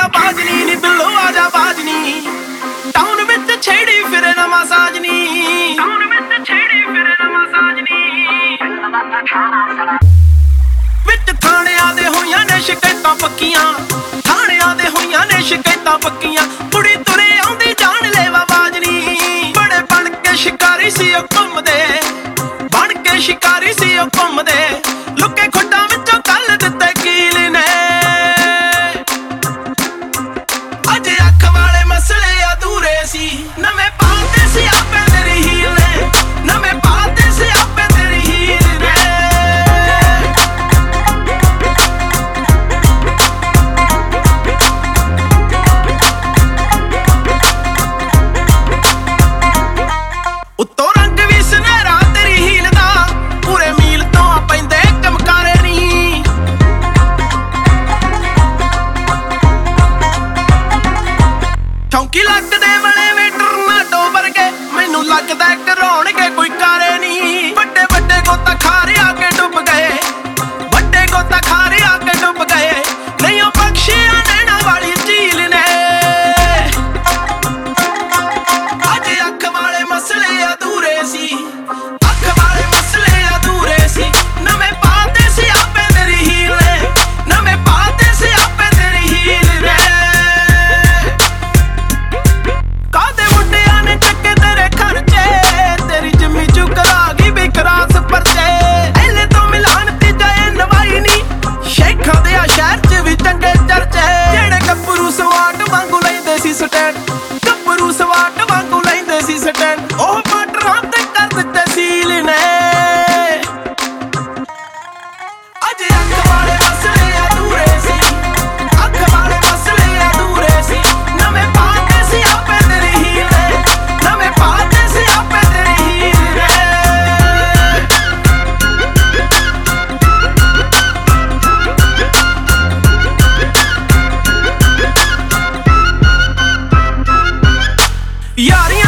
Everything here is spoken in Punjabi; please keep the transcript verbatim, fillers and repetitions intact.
ਆਜਾ ਬਾਜਨੀ ਨੀ ਬਿੱਲੋ ਆਜਾ ਬਾਜਨੀ ਟਾਊਨ ਵਿੱਚ ਛੇੜੀ ਫਿਰੇ ਨਵਾਂ ਸਾਜਨੀ ਟਾਊਨ ਵਿੱਚ ਛੇੜੀ ਫਿਰੇ ਨਵਾਂ ਸਾਜਨੀ ਵਿੱਚ ਥਾਣਿਆਂ ਦੇ ਹੋਈਆਂ ਨੇ ਸ਼ਿਕਾਇਤਾਂ ਪੱਕੀਆਂ ਥਾਣਿਆਂ ਦੇ ਹੋਈਆਂ ਨੇ ਸ਼ਿਕਾਇਤਾਂ ਪੱਕੀਆਂ ਕੁੜੀ ਤੁਰੇ ਆਉਂਦੀ ਜਾਣ ਲੈਵਾ ਬਾਜਨੀ ਬੜੇ ਬਣ ਕੇ ਸ਼ਿਕਾਰੀ ਸੀ ਉਹ ਘੁੰਮਦੇ ਬਣ ਕੇ ਸ਼ਿਕਾਰੀ ਸੀ ਉਹ ਘੁੰਮਦੇ ਲੁੱਕੇ ਖੁੱਡਾਂ ਵਿੱਚੋਂ ਕੱਲ ਦਿੱਤੇ ਕੀਲ ਨੇ ਅੱਜ ਅੱਖ ਵਾਲੇ ਮਸਲੇ ਅਧੂਰੇ ਸੀ ਨਵੇਂ ਪਾਤੇ ਸੀ ਆਪੇ ਤੇਰੀ ਹੀਲ ਨੇ ਨਵੇਂ ਪਾਤੇ ਸੀ ਆਪੇ ਤੇਰੀ ਹੀਲ ਨੇ ਉੱਤੋਂ ਰੰਗ ਵੀ ਸੁਨਹਿਰਾ ਤੇਰੀ ਹੀਲ ਦਾ ਪੂਰੇ ਮੀਲ ਤੋਂ ਪੈਂਦੇ ਚਮਕਾਰੇ ਨੀ ਚੌਂਕੀ ਲੱਗਦੇ ਬਣੇ ਵੇ ਟਰਨਾਡੋ ਵਰਗੇ ਮੈਨੂੰ ਲੱਗਦਾ ਕਰਾਉਣਗੇ ਕੋਈ ਕਾਰੇ ਨੀ ਵੱਡੇ ਵੱਡੇ ਗੋਤਾ ਖਾਰੇ ਆ ਕੇ ਡੁੱਬ ਗਏ ਵੱਡੇ ਗੋਤਾ ਖਾਰੇ ਆ ਕੇ ਡੁੱਬ ਗਏ ਨਹੀਂ ਉਹ ਬਖਸ਼ਿਆ ਨੈਣਾ ਵਾਲੀ ਝੀਲ ਨੇ ਅੱਜ ਅੱਖ ਵਾਲੇ ਮਸਲੇ ਅਧੂਰੇ ਸੀ ਅੱਖ ਵਾਲੇ ਮਸਲੇ ਅਧੂਰੇ ਸੀ ਨਵੇਂ ਪਾਤੇ ਸੀ ਆਪੇ ਤੇਰੀ ਹੀਲ ਨੇ ਨਵੇਂ ਪਾਤੇ ਸੀ ਆਪੇ ਤੇਰੀ ਹੀਲ ਨੇ ਕਾਦੇ ਮੁੰਡਿਆਂ ਨੇ ਚੱਕੇ ਤੇਰੇ ਖਰਚੇ ਤੇਰੀ ਜਿੰਮੀ ਚੁਕਰਾ ਗਈ ਬਿਕਰਾਸ ਪਰਚੇ ਐਲੇ ਤੋਂ ਮਿਲਾਨ ਤੇ ਜਾਏ ਨਵਾਈ ਨੀ ਸ਼ੇਖਾਂ ਦੇ ਆ ਸ਼ਹਿਰ ਚ ਵੀ ਚੰਗੇ ਚਰਚੇ ਜਿਹੜੇ ਗੱਭਰੂ ਸਵਾਟ ਵਾਂਗੂ ਲੈਂਦੇ ਸੀ ਸਟੈਂਡ ਗੱਭਰੂ ਸਵਾਟ ਵਾਂਗੂ ਲੈਂਦੇ ਸੀ ਸਟੈਂਡ ਉਹ ਬਾਰਡਰਾਂ ਤੇ ਕਰ ਦਿੱਤੇ ਸੀਲ ਨੇ ਅੱਜ ਅੱਖ ਵਾਲੇ ਮਸਲੇ ਅਧੂਰੇ ਸੀ ਅੱਖ ਵਾਲੇ ਮਸਲੇ ਅਧੂਰੇ ਸੀ ਨਵੇਂ ਪਾਤੇ ਸੀ ਆਪੇ ਤੇਰੀ ਹੀਲ ਨੇ ਨਵੇਂ ਪਾਤੇ ਸੀ ਆਪੇ ਤੇਰੀ ਹੀਲ ਨੇ ਯਾਰੀਆਂ